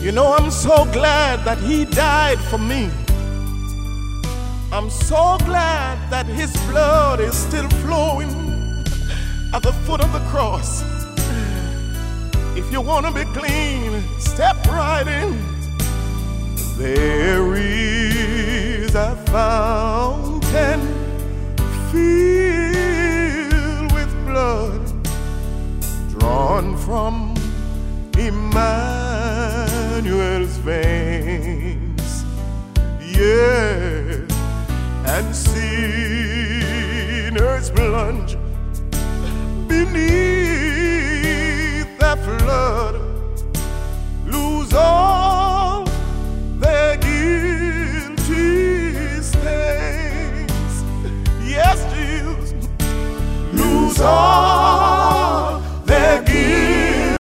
You know, I'm so glad that he died for me. I'm so glad that his blood is still flowing at the foot of the cross. If you want to be clean, step right in. There is a fountain filled with blood drawn from Emmanuel's veins. Yeah, and sinners plunge beneath